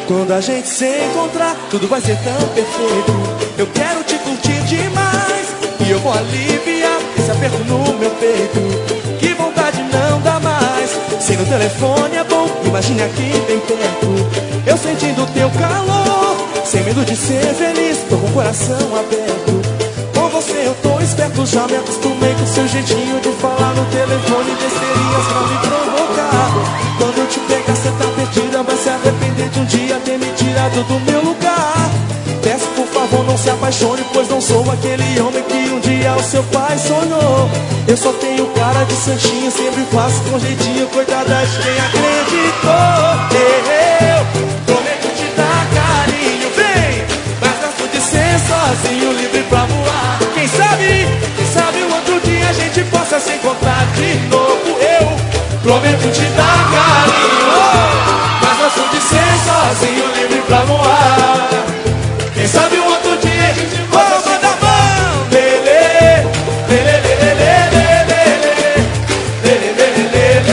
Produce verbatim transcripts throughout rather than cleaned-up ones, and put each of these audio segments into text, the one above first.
Quando a gente se encontrar, tudo vai ser tão perfeito. Eu quero te curtir demais e eu vou aliviar esse aperto no meu peito. Que vontade não dá mais. Se no telefone é bom, imagine aqui bem perto. Eu sentindo teu calor, sem medo de ser feliz, tô com o coração aberto. Com você eu tô esperto, já me acostumei com seu jeitinho de falar no telefone, besteirinhas pra me provocar. Quando eu te pegar cê tá perdida, vai se arrepender de um dia ter me tirado do meu lugar. Peço por favor não se apaixone, pois não sou aquele homem que um dia o seu pai sonhou. Eu só tenho cara de santinho, sempre faço com jeitinho, coitada de quem acreditou. Eu prometo te dar carinho, vem, mas gosto de ser sozinho, livre pra voar. Quem sabe, quem sabe um outro dia a gente possa se encontrar de novo. Eu prometo te dar carinho, mas gosto de ser sozinho, livre pra voar. Quem sabe um outro dia a gente possa se encontrar. Lelê, lelê, lelê, lelê, lelê, lelê,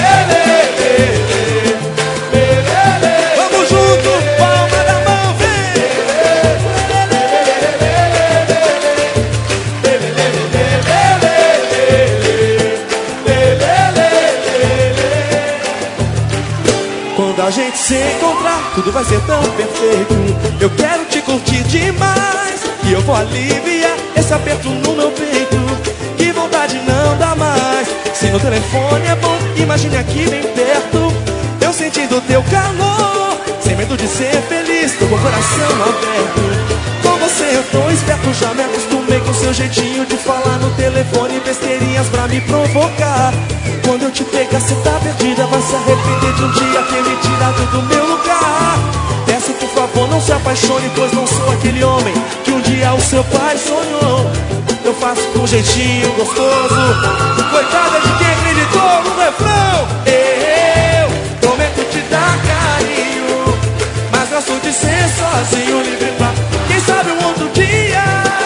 lelê, lelê. Vamos junto, palma da mão, vem. Quando a gente se encontrar, tudo vai ser tão perfeito. Eu quero te curtir demais e eu vou aliviar esse aperto no meu peito. Que vontade não dá mais. Se no telefone é bom, imagine aqui bem perto. Eu sentindo teu calor, sem medo de ser feliz, tô com o coração aberto. Com você eu tô esperto, já me acostumei com seu jeitinho de falar no telefone, besteirinhas pra me provocar. Quando eu te pegar cê tá perdida, vai se arrepender de um dia ter me tirado do meu lugar. Peço por favor não se apaixone, pois não sou aquele homem que um dia o seu pai sonhou. Eu faço com um jeitinho gostoso, coitada de quem acreditou no refrão. Eu prometo te dar carinho, mas gosto de ser sozinho, livre pra... Quem sabe um outro dia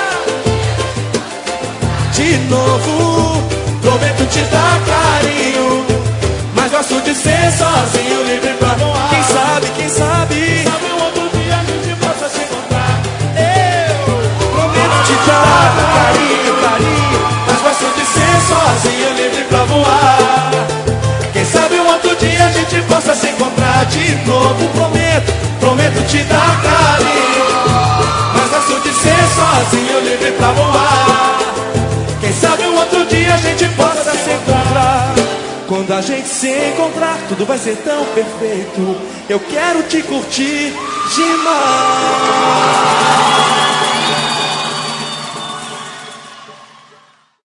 de novo. Prometo te dar carinho, mas gosto de ser sozinho, livre pra voar. Quem sabe, quem sabe, quem sabe um outro dia a gente possa se encontrar. Eu prometo te dar carinho, carinho, mas gosto de ser sozinho, livre pra voar. Quem sabe um outro dia a gente possa se encontrar de novo. Prometo, prometo te dar carinho, mas gosto de ser sozinho, livre pra voar. Quem sabe um outro dia a gente possa se encontrar. Quando a gente se encontrar, tudo vai ser tão perfeito. Eu quero te curtir demais.